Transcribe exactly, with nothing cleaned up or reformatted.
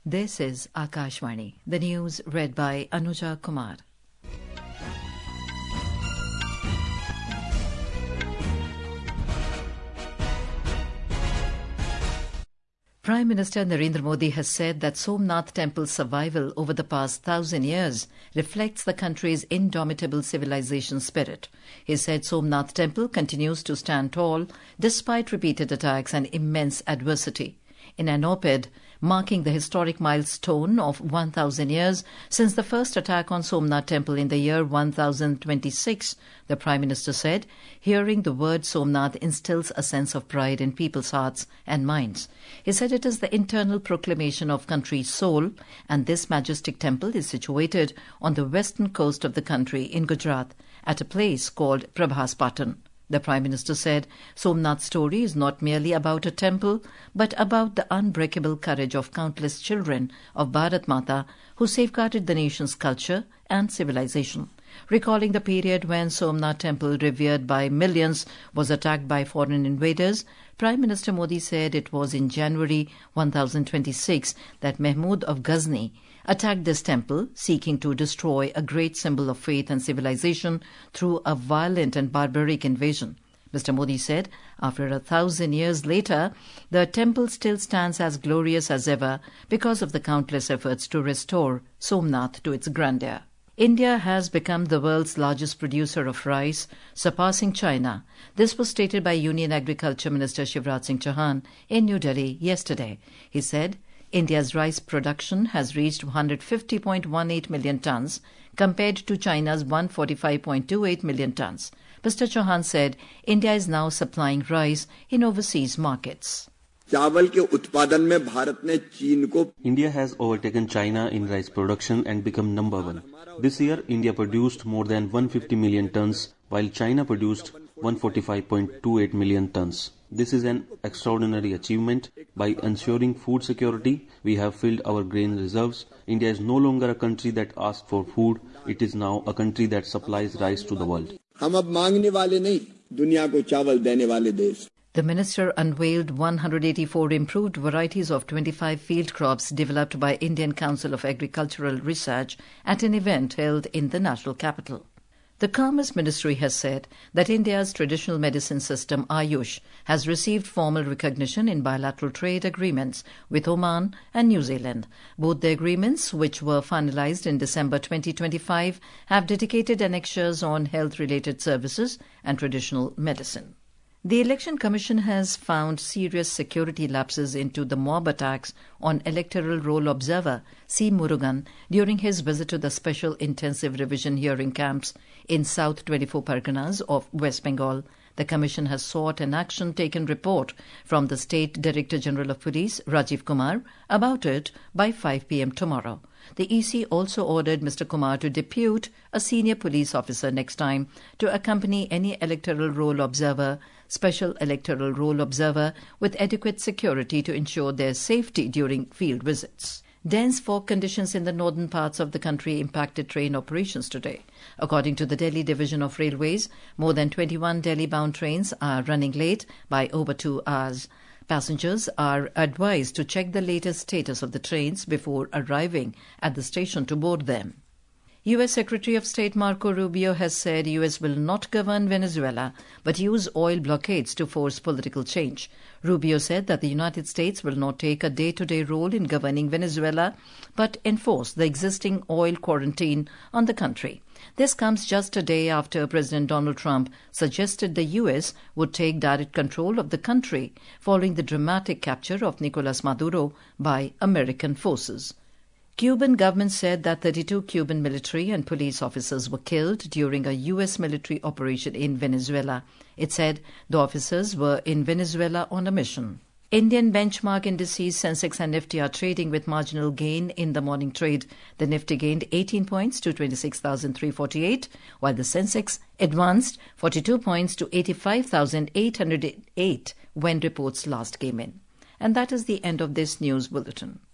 This is Akashvani. The news read by Anuja Kumar. Prime Minister Narendra Modi has said that Somnath Temple's survival over the past thousand years reflects the country's indomitable civilization spirit. He said Somnath Temple continues to stand tall despite repeated attacks and immense adversity. In an op-ed marking the historic milestone of one thousand years since the first attack on Somnath Temple in the year one thousand twenty-six, the Prime Minister said, hearing the word Somnath instills a sense of pride in people's hearts and minds. He said it is the internal proclamation of country's soul, and this majestic temple is situated on the western coast of the country in Gujarat at a place called Prabhaspatan. The Prime Minister said Somnath's story is not merely about a temple, but about the unbreakable courage of countless children of Bharat Mata who safeguarded the nation's culture and civilization. Recalling the period when Somnath Temple, revered by millions, was attacked by foreign invaders, Prime Minister Modi said it was in January one thousand twenty-six that Mahmud of Ghazni attacked this temple, seeking to destroy a great symbol of faith and civilization through a violent and barbaric invasion. Mister Modi said, after a thousand years later, the temple still stands as glorious as ever because of the countless efforts to restore Somnath to its grandeur. India has become the world's largest producer of rice, surpassing China. This was stated by Union Agriculture Minister Shivraj Singh Chauhan in New Delhi yesterday. He said, India's rice production has reached one hundred fifty point one eight million tons compared to China's one hundred forty-five point two eight million tons. Mister Chauhan said India is now supplying rice in overseas markets. India has overtaken China in rice production and become number one. This year, India produced more than one hundred fifty million tons, while China produced one hundred forty-five point two eight million tons. This is an extraordinary achievement. By ensuring food security, we have filled our grain reserves. India is no longer a country that asks for food. It is now a country that supplies rice to the world. The minister unveiled one hundred eighty-four improved varieties of twenty-five field crops developed by Indian Council of Agricultural Research at an event held in the national capital. The Commerce Ministry has said that India's traditional medicine system, Ayush, has received formal recognition in bilateral trade agreements with Oman and New Zealand. Both the agreements, which were finalized in December twenty twenty-five, have dedicated annexures on health-related services and traditional medicine. The Election Commission has found serious security lapses into the mob attacks on electoral roll observer C. Murugan during his visit to the Special Intensive Revision Hearing Camps in South twenty-four Parganas of West Bengal. The Commission has sought an action-taken report from the State Director General of Police, Rajiv Kumar, about it by five p.m. tomorrow. The E C also ordered Mister Kumar to depute a senior police officer next time to accompany any electoral roll observer, special electoral roll observer, with adequate security to ensure their safety during field visits. Dense fog conditions in the northern parts of the country impacted train operations today. According to the Delhi Division of Railways, more than twenty-one Delhi-bound trains are running late by over two hours. Passengers are advised to check the latest status of the trains before arriving at the station to board them. U S Secretary of State Marco Rubio has said U S will not govern Venezuela but use oil blockades to force political change. Rubio said that the United States will not take a day-to-day role in governing Venezuela but enforce the existing oil quarantine on the country. This comes just a day after President Donald Trump suggested the U S would take direct control of the country following the dramatic capture of Nicolas Maduro by American forces. Cuban government said that thirty-two Cuban military and police officers were killed during a U S military operation in Venezuela. It said the officers were in Venezuela on a mission. Indian benchmark indices Sensex and Nifty are trading with marginal gain in the morning trade. The Nifty gained eighteen points to twenty-six thousand three hundred forty-eight, while the Sensex advanced forty-two points to eighty-five thousand eight hundred eight when reports last came in. And that is the end of this news bulletin.